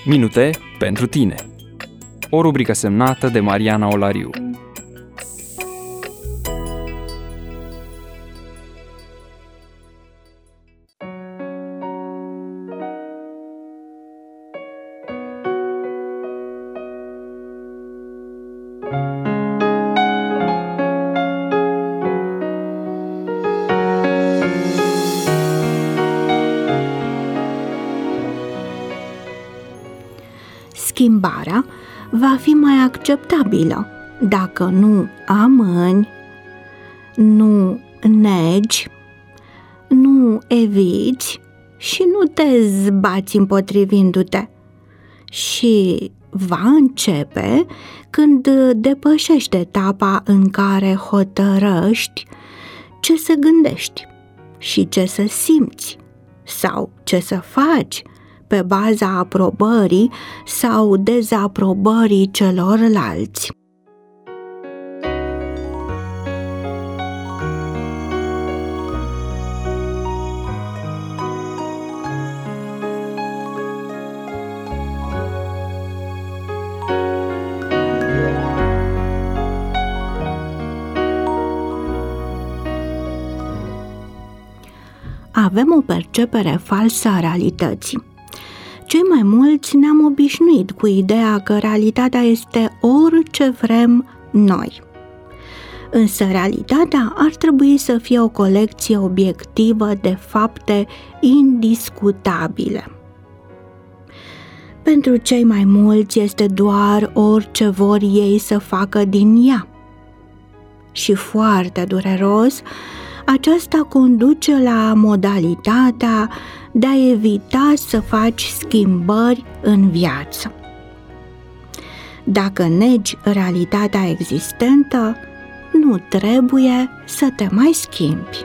Minute pentru tine. O rubrică semnată de Mariana Olariu. Schimbarea va fi mai acceptabilă dacă nu amâni, nu negi, nu eviți și nu te zbați împotrivindu-te. Și va începe când depășești etapa în care hotărăști ce să gândești și ce să simți sau ce să faci pe baza aprobării sau dezaprobării celorlalți. Avem o percepere falsă a realității. Cei mai mulți ne-am obișnuit cu ideea că realitatea este orice vrem noi. Însă realitatea ar trebui să fie o colecție obiectivă de fapte indiscutabile. Pentru cei mai mulți este doar orice vor ei să facă din ea. Și foarte dureros, aceasta conduce la modalitatea de a evita să faci schimbări în viață. Dacă negi realitatea existentă, nu trebuie să te mai schimbi.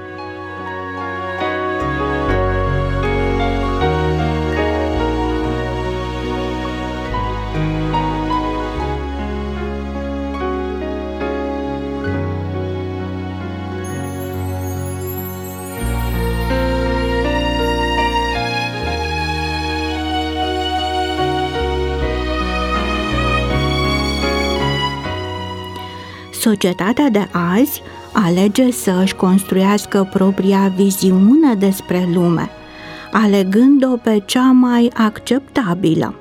Societatea de azi alege să își construiască propria viziune despre lume, alegând-o pe cea mai acceptabilă.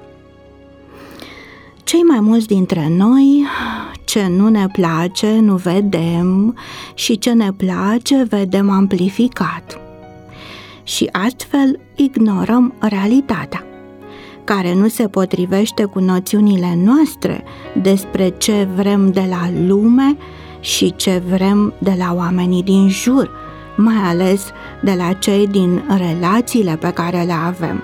Cei mai mulți dintre noi, ce nu ne place, nu vedem și ce ne place, vedem amplificat. Și astfel ignorăm realitatea, care nu se potrivește cu noțiunile noastre despre ce vrem de la lume și ce vrem de la oamenii din jur, mai ales de la cei din relațiile pe care le avem.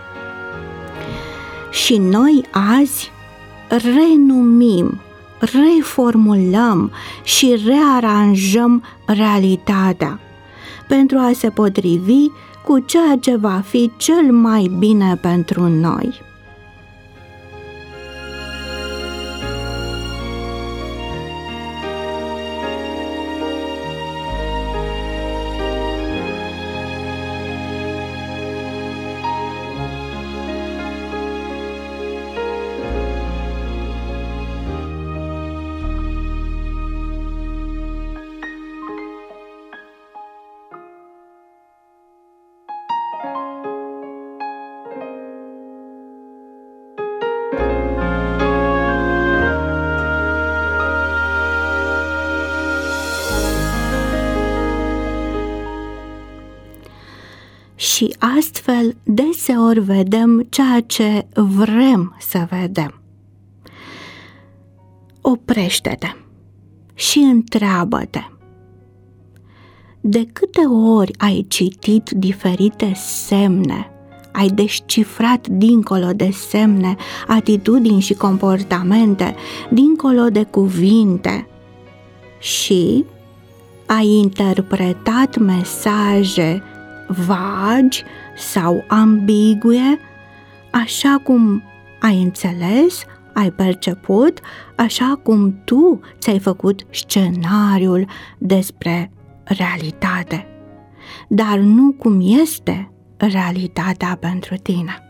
Și noi azi renumim, reformulăm și rearanjăm realitatea pentru a se potrivi cu ceea ce va fi cel mai bine pentru noi. Și astfel deseori vedem ceea ce vrem să vedem. Oprește-te și întreabă-te: de câte ori ai citit diferite semne, ai descifrat dincolo de semne atitudini și comportamente, dincolo de cuvinte, și ai interpretat mesaje vagi sau ambigue, așa cum ai înțeles, ai perceput, așa cum tu ți-ai făcut scenariul despre realitate, dar nu cum este realitatea pentru tine.